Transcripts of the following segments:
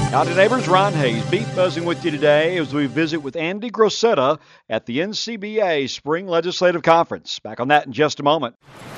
Howdy neighbors, Ron Hayes, Beef Buzzing with you today as we visit with Andy Grosetta at the NCBA Spring Legislative Conference. Back on that in just a moment.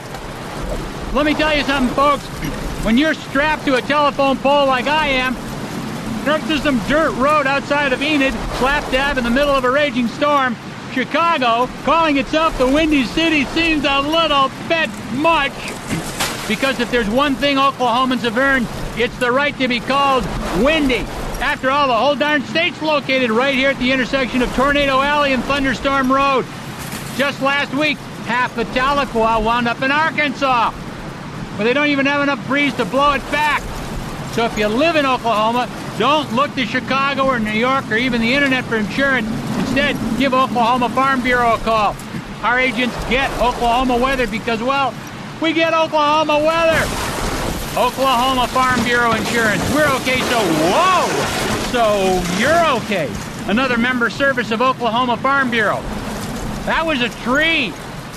Let me tell you something, folks. When you're strapped to a telephone pole like I am, next to some dirt road outside of Enid, slap dab in the middle of a raging storm, Chicago, calling itself the Windy City, seems a little bit much. Because if there's one thing Oklahomans have earned, it's the right to be called windy. After all, the whole darn state's located right here at the intersection of Tornado Alley and Thunderstorm Road. Just last week, half of Tahlequah wound up in Arkansas, but they don't even have enough breeze to blow it back. So if you live in Oklahoma, don't look to Chicago or New York or even the internet for insurance. Instead, give Oklahoma Farm Bureau a call. Our agents get Oklahoma weather because, well, we get Oklahoma weather. Oklahoma Farm Bureau Insurance. We're okay, so whoa! So you're okay. Another member service of Oklahoma Farm Bureau. That was a tree.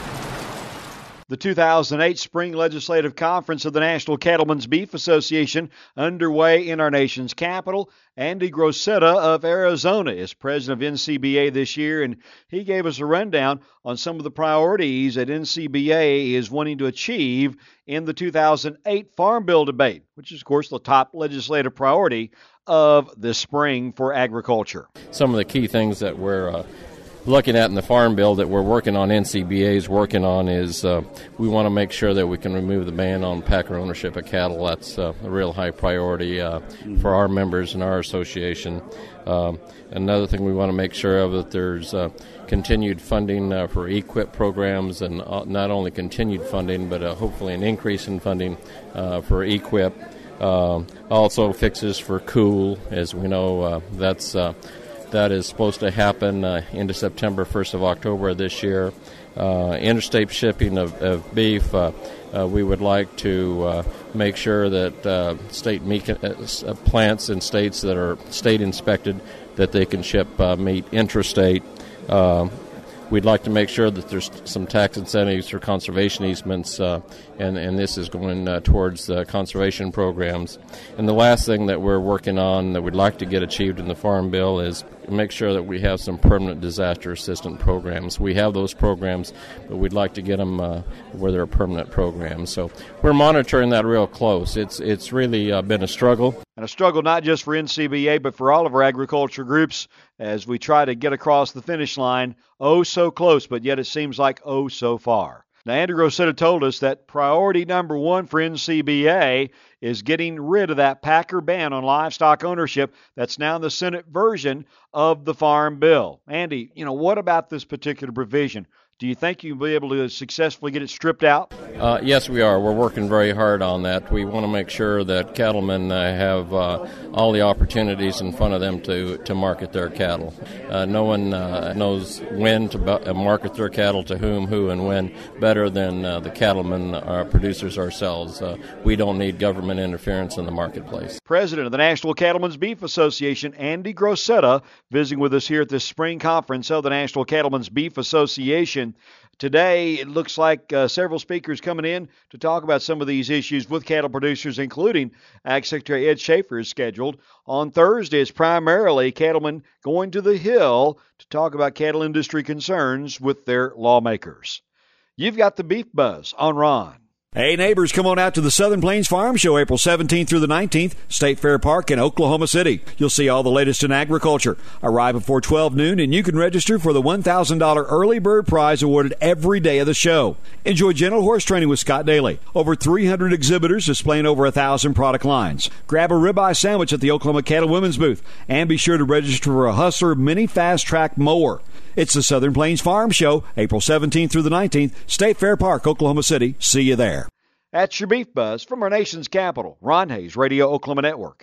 The 2008 Spring Legislative Conference of the National Cattlemen's Beef Association underway in our nation's capital. Andy Grosetta of Arizona is president of NCBA this year, and he gave us a rundown on some of the priorities that NCBA is wanting to achieve in the 2008 Farm Bill debate, which is, of course, the top legislative priority of this spring for agriculture. Some of the key things that we're looking at in the Farm Bill that we're working on, NCBA is working on, is we want to make sure that we can remove the ban on packer ownership of cattle. That's a real high priority for our members and our association. Another thing we want to make sure of that there's continued funding for EQIP programs, and not only continued funding, but hopefully an increase in funding for EQIP. Also fixes for COOL, as we know, that is supposed to happen into September, 1st of October of this year. Interstate shipping of beef, we would like to make sure that state meat plants in states that are state inspected, that they can ship meat intrastate. We'd like to make sure that there's some tax incentives for conservation easements, and this is going towards conservation programs. And the last thing that we're working on that we'd like to get achieved in the Farm Bill is make sure that we have some permanent disaster assistance programs. We have those programs, but we'd like to get them where they're permanent programs. So we're monitoring that real close. It's really been a struggle. And a struggle not just for NCBA, but for all of our agriculture groups as we try to get across the finish line. Oh, so close, but yet it seems like oh, so far. Now, Andy Grosetta told us that priority number one for NCBA is getting rid of that packer ban on livestock ownership that's now in the Senate version of the Farm Bill. Andy, what about this particular provision? Do you think you'll be able to successfully get it stripped out? Yes, we are. We're working very hard on that. We want to make sure that cattlemen have all the opportunities in front of them to market their cattle. No one knows when to market their cattle to whom, who, and when better than the cattlemen, our producers ourselves. We don't need government interference in the marketplace. President of the National Cattlemen's Beef Association, Andy Grosetta, visiting with us here at this spring conference of the National Cattlemen's Beef Association. Today, it looks like several speakers coming in to talk about some of these issues with cattle producers, including Ag Secretary Ed Schaefer is scheduled. On Thursday, it's primarily cattlemen going to the Hill to talk about cattle industry concerns with their lawmakers. You've got the Beef Buzz on Ron. Hey neighbors, come on out to the Southern Plains Farm Show April 17th through the 19th, State Fair Park in Oklahoma City. You'll see all the latest in agriculture. Arrive before 12 noon and you can register for the $1,000 early bird prize awarded every day of the show. Enjoy gentle horse training with Scott Daly. Over 300 exhibitors displaying over 1,000 product lines. Grab a ribeye sandwich at the Oklahoma Cattle Women's booth and be sure to register for a Hustler Mini Fast Track Mower. It's the Southern Plains Farm Show, April 17th through the 19th, State Fair Park, Oklahoma City. See you there. That's your Beef Buzz from our nation's capital. Ron Hayes, Radio Oklahoma Network.